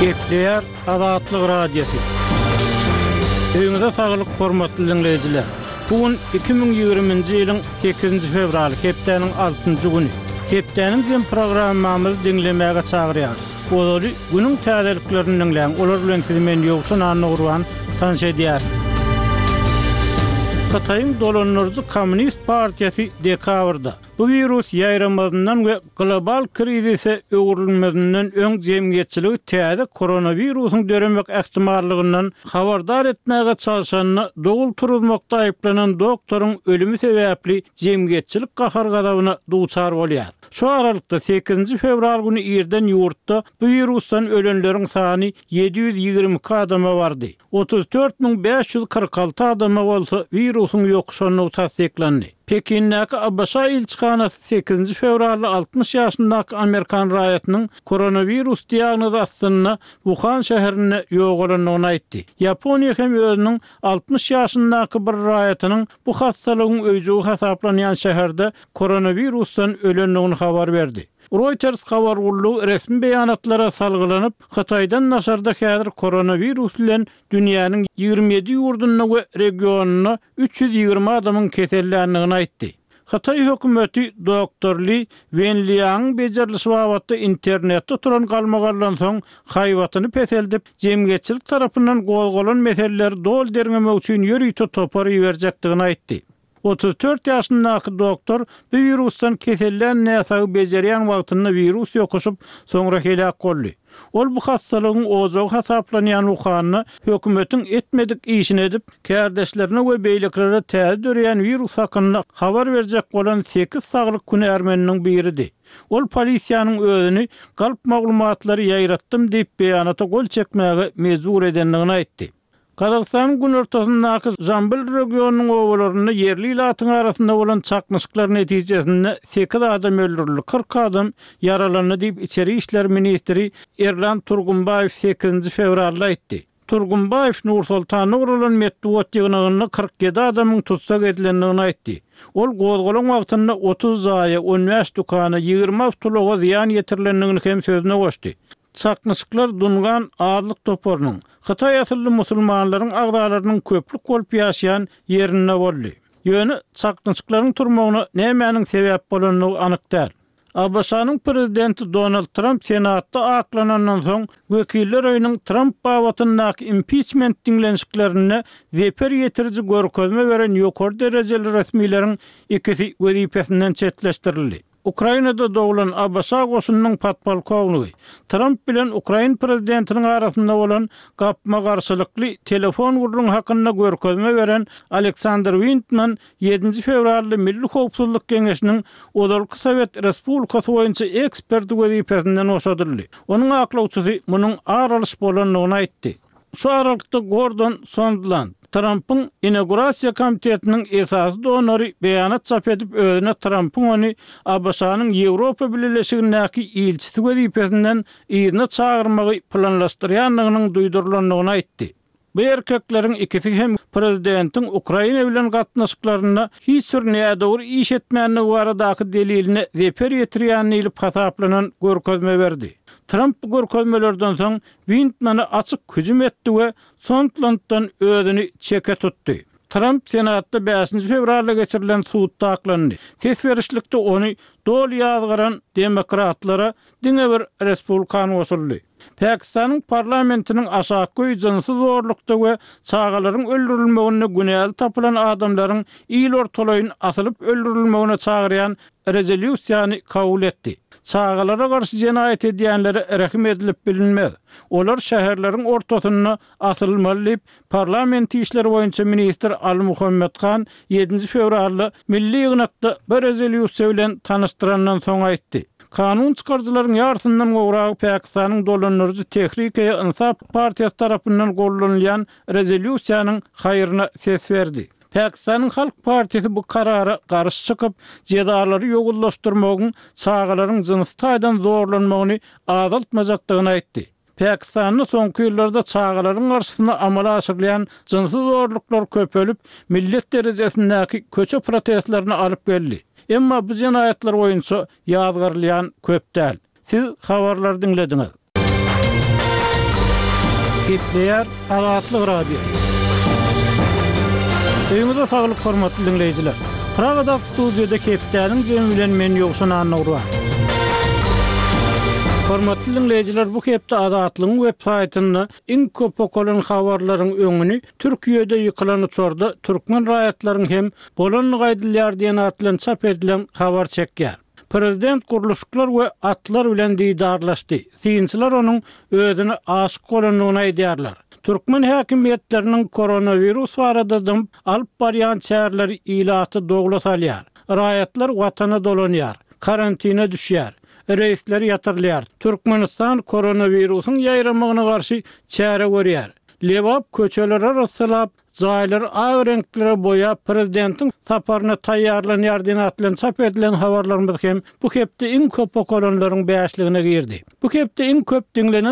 Gepleyer Azatlyk Radiosu. Öňüňizde saglyk hormatly dinleýijiler. Bugün 2020-nji ýylyň 8-nji fevraly, hepdeniň 6-njy güni. Hepdeniň jem programmamyzy dinlemäge çagyrýar. Olary günüň täzeliklerini dinleýän, olar bilen men ýoksun anny urwan tanış edýär. Xitayň dolanýarjy Kommunist Partiýasy dekabrda bu virus ýaýramadyndan we global krizise öwrülmedinden öň jemgyýetçiligi täze koronawirusyň döremek ähtimallygynyň habardar etmäge çalışanyny dogul turulmakda aýplanan doktoruň ölümi sebäpli jemgyýetçilik gahar gadabyna duçar bolýar. Şu aralykda 8 fevral güni ýerden ýurtda bu virusdan ölenleriň sany 722 adama bardy. 34.546 adama bolsa virusyň ýokşanyny tasdiklandy. Pekin'deki Abbasa ilçihanasy 8 fevralda 60 ýaşyndaky Amerikan raýatynyň koronavirus diagnozy astyna Wuhan şäherine ýogalanyny aýtdy. Yaponiýa hem özüniň 60 ýaşyndaky bir raýatynyň bu hastalygyň öýjügi hasaplanýan şäherde koronavirusdan ölenligini habar berdi. Reuters habar gurulugy resmi beýanatlara salgylanyp, Xitaydan nasarda häzir koronavirus bilen dünýäniň 27 ýurdunyna we regionuna 320 adamyň kesellenligini aýtdy. Xitay hökümeti Dr. Li Wenliang bejerlisi wagtda internetde turan galmagardan soň haýwatyny peseldip, jemgyýetçilik tarapyndan gowgalan meseleleri dol dermemek üçin ýörüýte topary berjekdigini aýtdy. 34 ýaşyndaky doktor bu virusdan kesellen näsagy bejerýän wagtynda virus ýokuşyp soňra helak boldy. Ol bu hastalygyň ozagy hasaplanýan Wuhanny hökümetiň etmedik işini edip, kärdeşlerine we beýleklere täze döreýän virus hakynda habar berjek bolan 8 saglyk күнärmeniniň biridir. Ol polisiýanyň özüni galp maglumatlary ýaýratdym diýip beýanata gol çekmäge mezur edenligini aýtdy. Kazakistan gün ortasyndaky Jambil regionunyň owalaryny yerli ilatyň arasynda bolan çakmyşyklar netijesinde 8 adam öldürildi, 40 adam yaralandy diýip içeri işler ministri Erlan Turgunbayew 8 fevralda aýtdy. Turgunbayew Nursultanyň urulan medeniýet ýygynyny 47 adamyň tutsak edilendigini aýtdy. Ol gowgalan wagtynda 30 zaýa, 15 dukany, 20 avtologa ziýan ýetirilendigini hem sözüne goşdy. Çakmyşyklar dungan adlyk toporunyň Xitay asylly musulmanlaryň agdalarynyň köplük bolup ýaşaýan ýerine boldy. Ýöne çakmyşyklaryň turmagyna nämenin sebäp bolanyny anyk däl. Abbasanyň prezidenti Donald Trump senatda aklanandan soň wekiller öýüniň Trump bawatyndaky impeachment diňlenşiklerini zeper ýetiriji görkezme beren ýokary derejeli resmiýetiň ikisi wezipesinden çetleşdirildi. Ukrainada doğulan Abbasa goşunynyň patpolkownigy Trump bilen Ukraina prezidentiniň arasynda bolan gapma garşylykly telefon gurulunyň hakynda görkezme beren Alexander Windman 7 fevralda Milli Howpsuzlyk Geňeşiniň Odarky Sowet Respublikasy boýunça ekspert wezipesinden oşadyldy. Onuň aklawçysy munyň aralyş bolanyny aýtdy. Şu aralykda Gordon Sondland Trump'ın inaugurasiya komitetinin esasy donory beýanat çap edip özüne Trump'ın onu Abbasanyň Ýewropa Birleşigindäki ilçisi wezipesinden ýerine çagyrmagy planlaşdyrýanlygynyň duýdurulanlygyny aýtdy. Bu erkekleriň ikisi hem prezidentiň Ukraina bilen gatnaşyklaryna hiç bir nädowry iş etmänligi baradaky delilini reper ýetirýänini ilip hasaplanan görkezme berdi. Trump bu görkezmelerden soň Windman'a açyk hüjüm etdi we Sondlanddan özüni çeke tutdy. Trump senatda 5 fevralda geçirilen suutda aklandy. Tesberişlikde onu dol ýazgyran demokratlara diňe bir respublikan goşuldy. Pakistanyň parlamentiniň aşaky jynsy zorlukda we çağalaryň öldürilmegine günäli tapylan adamlaryň ýyl ortalaýyn asylyp öldürilmegine çagyrýan rezolýusiýany kabul etdi. Çağalara garşy jenaýat edýänlere rahim edilip bilinmez. Olar şäherleriň ortasyna asylmaly diýip parlament işleri boýunça minister Ali Muhammed Khan 7 fevralda milli ýygnakda bir rezolýusiýa bilen tanıştyrandan soň aýtdy. Kanun çıkarcıların yarısından gorağı Pakistanyň dolanýarjy Tehrike-i Insaf Partiýasy tarapyndan gollanýan rezolýusiýanyň haýryna ses berdi. Pakistanyň Halk Partiýasy bu karara garşy çykyp, jedarlary ýogullaşdyrmagyň çağalaryň jynsy taýdan zorlanmagyny azaltmajakdygyny aýtdy. Pakistanyň soňky ýyllarda çağalaryň garşysyna amala aşyrlayan jynsy zorluklar köpelip, millet derejesindäki köçe protestlerini alyp geldi. Emma bu jenaýatlar boýunça ýazgarlayan köp däl. Siz habarlar dinlediňiz. Gepleyer Azatlyk Radio. Öňüňizde saglyk hormatly dinleýijiler. Pragada studiýada Kepdäniň jemi bilen men ýogşan anawra. Hormatly dinleýijiler, bu Kepde Azatlygyň web-saýtyny iň köp okulan habarlaryň öňüni Türkiýede ýykylan uçurda türkmen raýatlaryň hem bolan gaýdylýar diýen atlan çap edilen habar çekýär. Prezident guruluşlar we atlar bilen diýdarlaşdy. Siýinçiler onuň özüne aşyk bolanyny aýdýarlar. Türkmen häkimetleriniň koronavirus barada alyp barýan çäreleri ilaty doglas alýar. Raýatlar watana dolanýar, karantina düşýär. Reisler yatırlıyar. Türkmenistan koronavirusun yayramagyna garşy çäre görýär. Lebap köçeler arasylap, jaýlar aý renklere boýap prezidentin saparyna taýýarlanýar diýen atlan çap edilen habarlarymyz hem bu hepde iň köp okulanlaryň bäşligine girdi. Bu hepde iň köp dinlenen